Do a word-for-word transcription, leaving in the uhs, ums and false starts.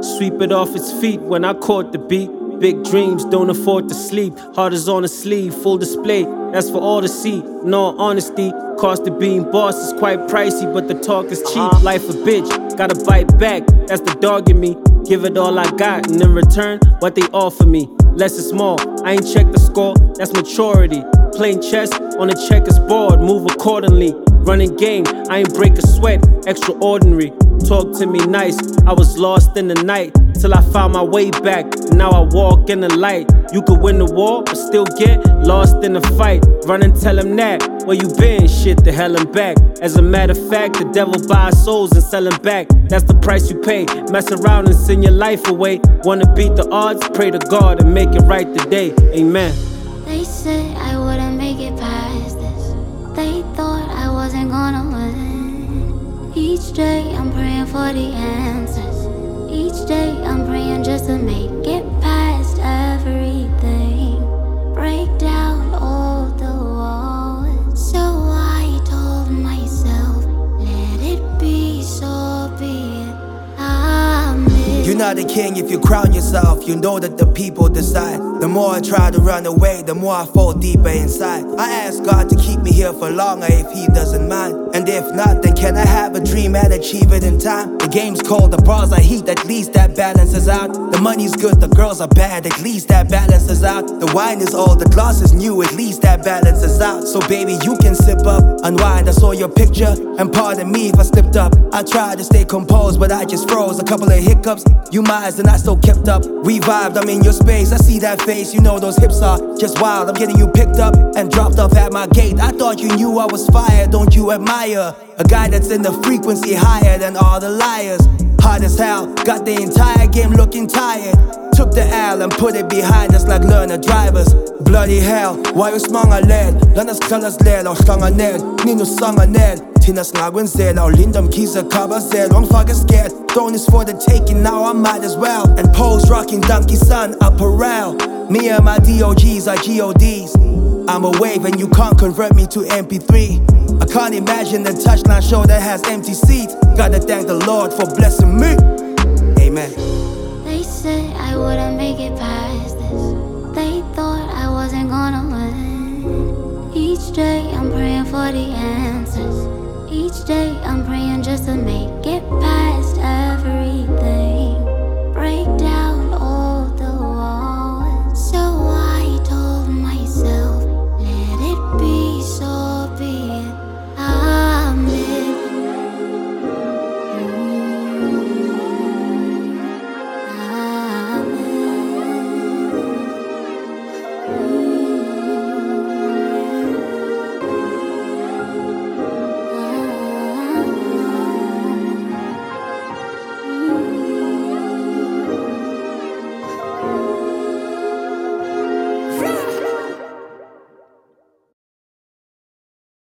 Sweep it off its feet when I caught the beat. Big dreams, don't afford to sleep. Heart is on the sleeve, full display, that's for all to see. In all honesty, cost of being boss is quite pricey, but the talk is cheap. Uh-huh. Life a bitch, gotta bite back, that's the dog in me. Give it all I got, and in return, what they offer me. Less is more, I ain't check the score, that's maturity. Playing chess on a checkers board, move accordingly. Running game, I ain't break a sweat, extraordinary. Talk to me nice, I was lost in the night till I found my way back. Now I walk in the light. You could win the war, but still get lost in the fight. Run and tell him that, where you been? Shit, the hell I'm back. As a matter of fact, the devil buys souls and sell them back. That's the price you pay. Mess around and send your life away. Wanna beat the odds? Pray to God and make it right today. Amen. They said I wouldn't make it past this. They thought I wasn't gonna win. Each day I'm praying for the answers. Each day I'm praying just to make it past everything. Break down all the walls. So I told myself, let it be, so be it. I'm You're not a king if you crown yourself. You know that the people decide. The more I try to run away, the more I fall deeper inside. I ask God to keep me here for longer if He doesn't mind. And if not, then can I have a dream and achieve it in time? The game's cold, the bars are heat, at least that balances out. The money's good, the girls are bad, at least that balances out. The wine is old, the glass is new, at least that balances out. So baby, you can sip up, unwind, I saw your picture. And pardon me if I slipped up. I tried to stay composed, but I just froze. A couple of hiccups, you miles and I still kept up. We vibed, I'm in your space, I see that face. You know those hips are just wild. I'm getting you picked up and dropped off at my gate. I thought you knew I was fire, don't you admire a guy that's in the frequency higher than all the liars? Hard as hell, got the entire game looking tired. Took the L and put it behind us like learner drivers. Bloody hell, why you smang a led? Lanas kalas led, or stang a ned, Nino sang a ned. Tinas ngagwen zela, or lindam kisa kaba zel. Wrong fucker scared, throne is for the taking, now I might as well. And Poe's rocking donkey sun apparel. Me and my D O Gs are G O Ds. I'm a wave and you can't convert me to M P three. I can't imagine the touchline show that has empty seats. Gotta thank the Lord for blessing me. Amen. They said I wouldn't make it past this. They thought I wasn't gonna win. Each day I'm praying for the answers. Each day I'm praying just to make it past